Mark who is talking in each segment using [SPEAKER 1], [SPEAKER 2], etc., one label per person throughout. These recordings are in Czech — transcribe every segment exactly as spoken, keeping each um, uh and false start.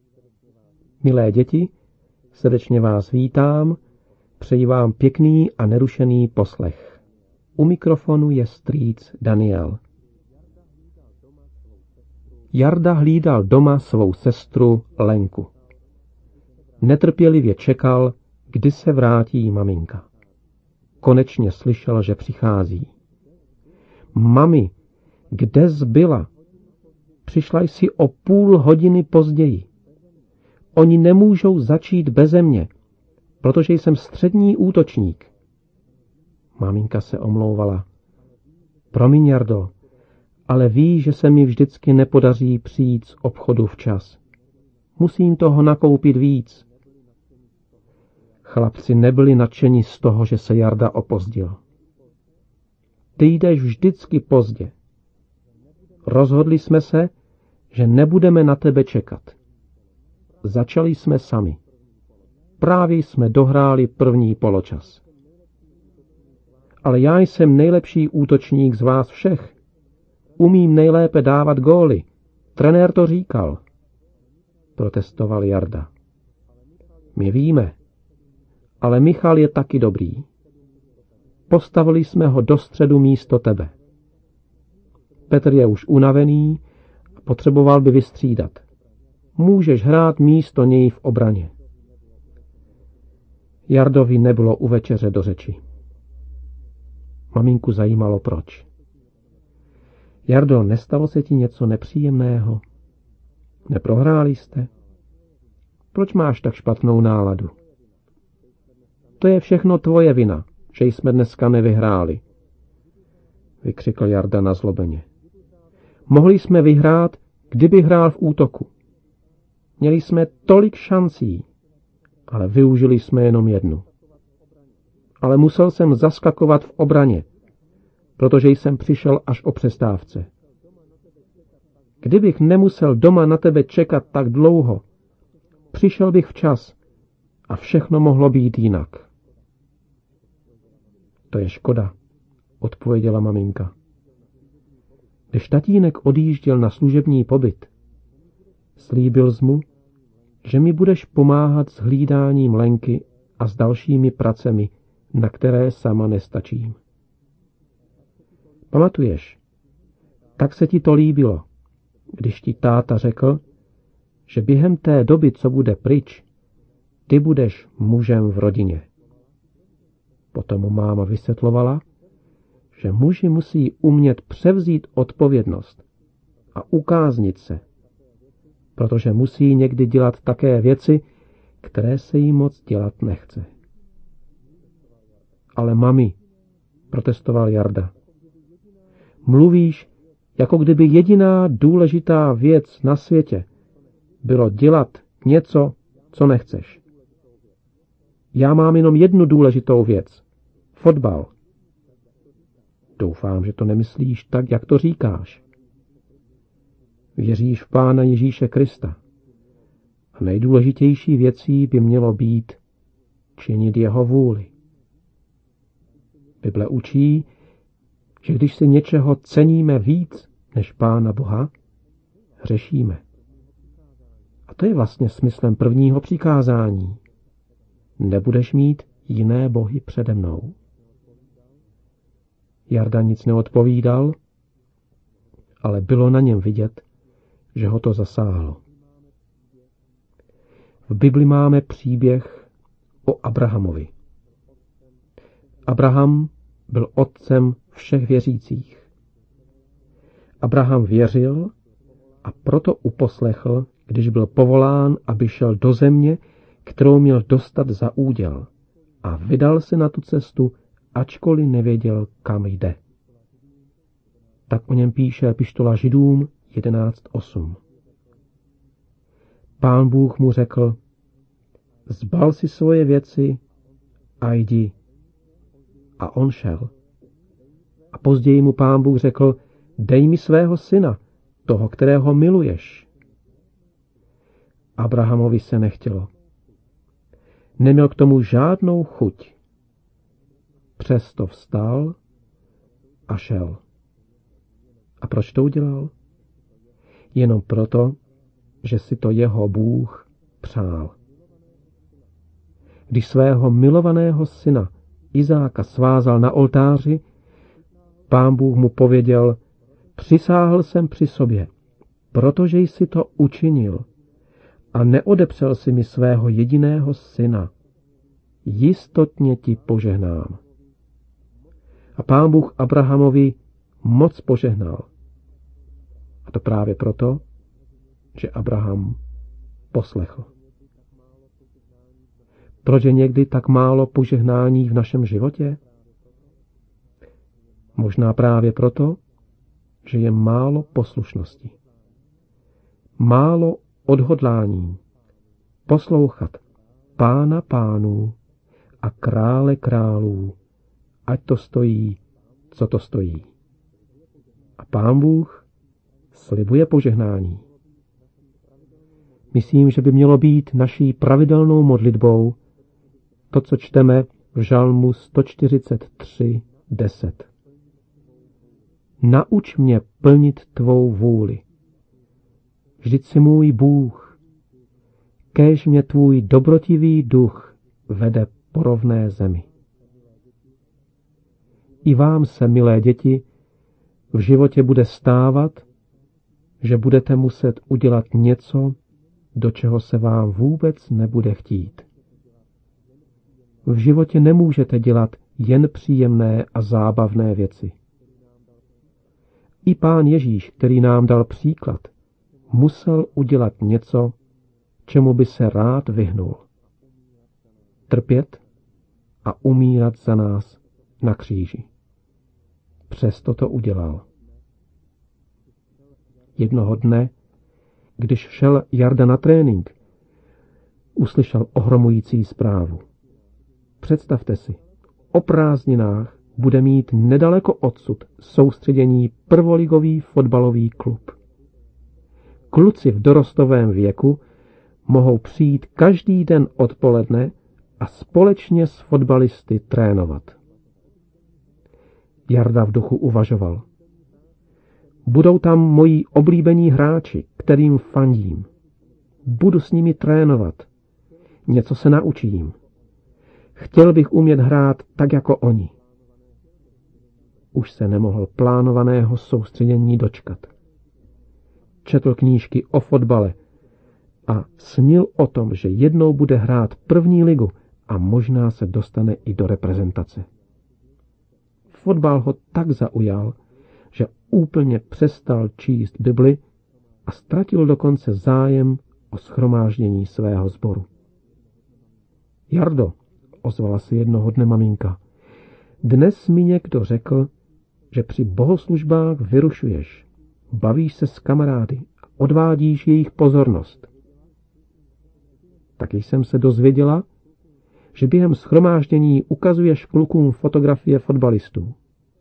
[SPEAKER 1] Milé děti, srdečně vás vítám, přeji vám pěkný a nerušený poslech. U mikrofonu je strýc Daniel. Jarda hlídal doma svou sestru Lenku. Netrpělivě čekal, kdy se vrátí maminka. Konečně slyšel, že přichází. Mami, kde jsi byla? Přišla jsi o půl hodiny později. Oni nemůžou začít beze mě, protože jsem střední útočník. Maminka se omlouvala. Promiň, Jardo, ale ví, že se mi vždycky nepodaří přijít z obchodu včas. Musím toho nakoupit víc. Chlapci nebyli nadšeni z toho, že se Jarda opozdil. Ty jdeš vždycky pozdě. Rozhodli jsme se, že nebudeme na tebe čekat. Začali jsme sami. Právě jsme dohráli první poločas. Ale já jsem nejlepší útočník z vás všech. Umím nejlépe dávat góly. Trenér to říkal. Protestoval Jarda. My víme, ale Michal je taky dobrý. Postavili jsme ho do středu místo tebe. Petr je už unavený a potřeboval by vystřídat. Můžeš hrát místo něj v obraně. Jardovi nebylo u večeře do řeči. Maminku zajímalo proč. Jardo, nestalo se ti něco nepříjemného? Neprohráli jste? Proč máš tak špatnou náladu? To je všechno tvoje vina, že jsme dneska nevyhráli, vykřikl Jarda nazlobeně. Mohli jsme vyhrát, kdyby hrál v útoku. Měli jsme tolik šancí, ale využili jsme jenom jednu. Ale musel jsem zaskakovat v obraně, protože jsem přišel až o přestávce. Kdybych nemusel doma na tebe čekat tak dlouho, přišel bych včas a všechno mohlo být jinak. To je škoda, odpověděla maminka. Když tatínek odjížděl na služební pobyt, slíbil jsi mu, že mi budeš pomáhat s hlídáním Lenky a s dalšími pracemi, na které sama nestačím. Pamatuješ, tak se ti to líbilo, když ti táta řekl, že během té doby, co bude pryč, ty budeš mužem v rodině. Potom mu máma vysvětlovala, že muži musí umět převzít odpovědnost a ukáznit se, protože musí někdy dělat také věci, které se jí moc dělat nechce. Ale mami, protestoval Jarda, mluvíš, jako kdyby jediná důležitá věc na světě bylo dělat něco, co nechceš. Já mám jenom jednu důležitou věc. Fotbal. Doufám, že to nemyslíš tak, jak to říkáš. Věříš v Pána Ježíše Krista. A nejdůležitější věcí by mělo být činit jeho vůli. Bible učí, že když si něčeho ceníme víc než Pána Boha, hřešíme. A to je vlastně smyslem prvního přikázání. Nebudeš mít jiné bohy přede mnou. Jarda nic neodpovídal, ale bylo na něm vidět, že ho to zasáhlo. V Bibli máme příběh o Abrahamovi. Abraham byl otcem všech věřících. Abraham věřil a proto uposlechl, když byl povolán, aby šel do země, kterou měl dostat za úděl, a vydal se na tu cestu, ačkoliv nevěděl, kam jde. Tak o něm píše epištola Židům jedenáct osm. Pán Bůh mu řekl, zbal si svoje věci a jdi. A on šel. A později mu Pán Bůh řekl, dej mi svého syna, toho, kterého miluješ. Abrahamovi se nechtělo. Neměl k tomu žádnou chuť. Přesto vstal a šel. A proč to udělal? Jenom proto, že si to jeho Bůh přál. Když svého milovaného syna Izáka svázal na oltáři, Pán Bůh mu pověděl: přisáhl jsem při sobě, protože jsi to učinil a neodepřel si mi svého jediného syna. Jistotně ti požehnám. A Pán Bůh Abrahamovi moc požehnal. A to právě proto, že Abraham poslechl. Proč je někdy tak málo požehnání v našem životě? Možná právě proto, že je málo poslušnosti. Málo odhodlání poslouchat Pána pánů a Krále králů, ať to stojí, co to stojí. A Pán Bůh slibuje požehnání. Myslím, že by mělo být naší pravidelnou modlitbou to, co čteme v Žalmu sto čtyřicet tři deset. Nauč mě plnit tvou vůli. Vždyť jsi můj Bůh. Kéž mě tvůj dobrotivý duch vede po rovné zemi. I vám se, milé děti, v životě bude stávat, že budete muset udělat něco, do čeho se vám vůbec nebude chtít. V životě nemůžete dělat jen příjemné a zábavné věci. I Pán Ježíš, který nám dal příklad, musel udělat něco, čemu by se rád vyhnul. Trpět a umírat za nás na kříži. Přesto to udělal. Jednoho dne, když šel Jarda na trénink, uslyšel ohromující zprávu. Představte si, o prázdninách bude mít nedaleko odsud soustředění prvoligový fotbalový klub. Kluci v dorostovém věku mohou přijít každý den odpoledne a společně s fotbalisty trénovat. Jarda v duchu uvažoval. Budou tam moji oblíbení hráči, kterým fandím. Budu s nimi trénovat. Něco se naučím. Chtěl bych umět hrát tak jako oni. Už se nemohl plánovaného soustředění dočkat. Četl knížky o fotbale a snil o tom, že jednou bude hrát první ligu a možná se dostane i do reprezentace. Fotbal ho tak zaujal, že úplně přestal číst Bibli a ztratil dokonce zájem o shromáždění svého sboru. Jardo, ozvala se jednoho dne maminka, dnes mi někdo řekl, že při bohoslužbách vyrušuješ, bavíš se s kamarády a odvádíš jejich pozornost. Taky jsem se dozvěděla, že během shromáždění ukazuješ klukům fotografie fotbalistů.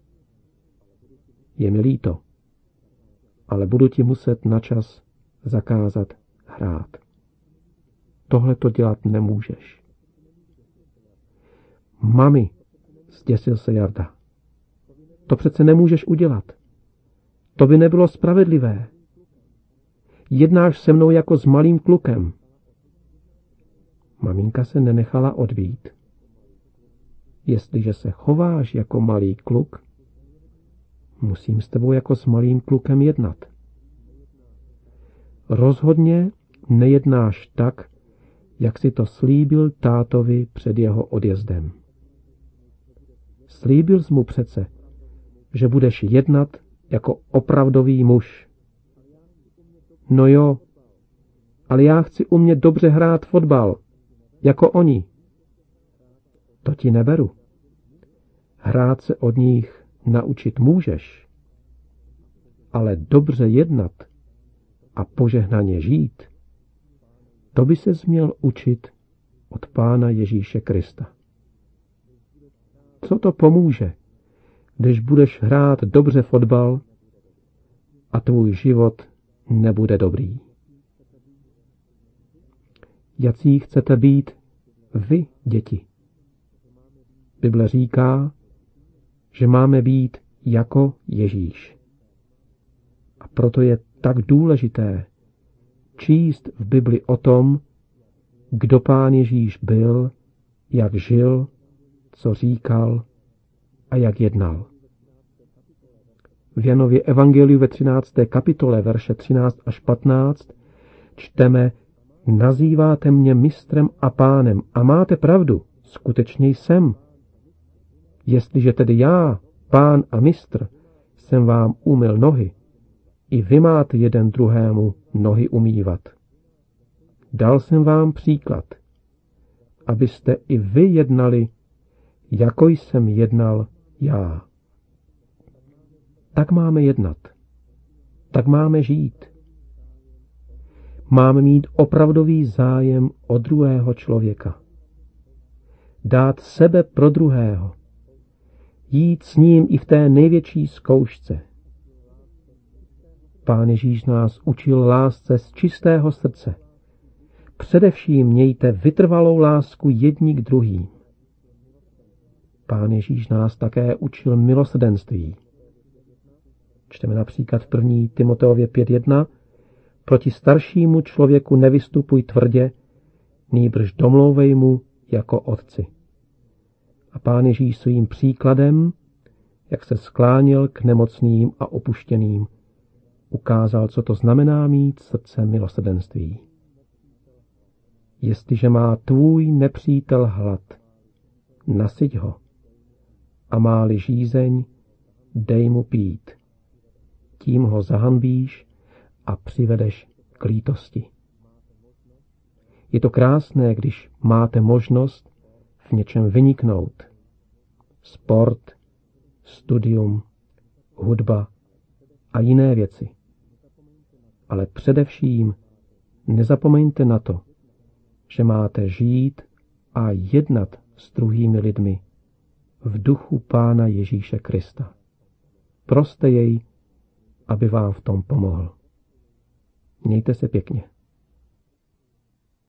[SPEAKER 1] Je mi líto, ale budu ti muset načas zakázat hrát. Tohle to dělat nemůžeš. Mami, zděsil se Jarda. To přece nemůžeš udělat. To by nebylo spravedlivé. Jednáš se mnou jako s malým klukem. Maminka se nenechala odbít. Jestliže se chováš jako malý kluk, musím s tebou jako s malým klukem jednat. Rozhodně nejednáš tak, jak si to slíbil tátovi před jeho odjezdem. Slíbil jsi mu přece, že budeš jednat jako opravdový muž. No jo, ale já chci umět dobře hrát fotbal, jako oni. To ti neberu. Hrát se od nich naučit můžeš, ale dobře jednat a požehnaně žít, to by ses měl učit od Pána Ježíše Krista. Co to pomůže, když budeš hrát dobře fotbal a tvůj život nebude dobrý? Jací chcete být vy, děti? Bible říká, že máme být jako Ježíš. A proto je tak důležité číst v Bibli o tom, kdo Pán Ježíš byl, jak žil, co říkal a jak jednal. V Janově evangeliu ve třinácté kapitole, verše třináct až patnáct, čteme: Nazýváte mě mistrem a pánem a máte pravdu, skutečně jsem. Jestliže tedy já, pán a mistr, jsem vám umyl nohy, i vy máte jeden druhému nohy umývat. Dal jsem vám příklad, abyste i vy jednali, jako jsem jednal já. Tak máme jednat. Tak máme žít. Máme mít opravdový zájem o druhého člověka. Dát sebe pro druhého. Jít s ním i v té největší zkoušce. Pán Ježíš nás učil lásce z čistého srdce. Především mějte vytrvalou lásku jedni k druhým. Pán Ježíš nás také učil milosrdenství. Čteme například v první Timoteově pět jedna: Proti staršímu člověku nevystupuj tvrdě, nýbrž domlouvej mu jako otci. A Pán Ježíš svým příkladem, jak se skláněl k nemocným a opuštěným, ukázal, co to znamená mít srdce milosrdenství. Jestliže má tvůj nepřítel hlad, nasyť ho, a má-li žízeň, dej mu pít. Tím ho zahanbíš a přivedeš k lítosti. Je to krásné, když máte možnost v něčem vyniknout. Sport, studium, hudba a jiné věci. Ale především nezapomeňte na to, že máte žít a jednat s druhými lidmi v duchu Pána Ježíše Krista. Proste jej, aby vám v tom pomohl. Mějte se pěkně.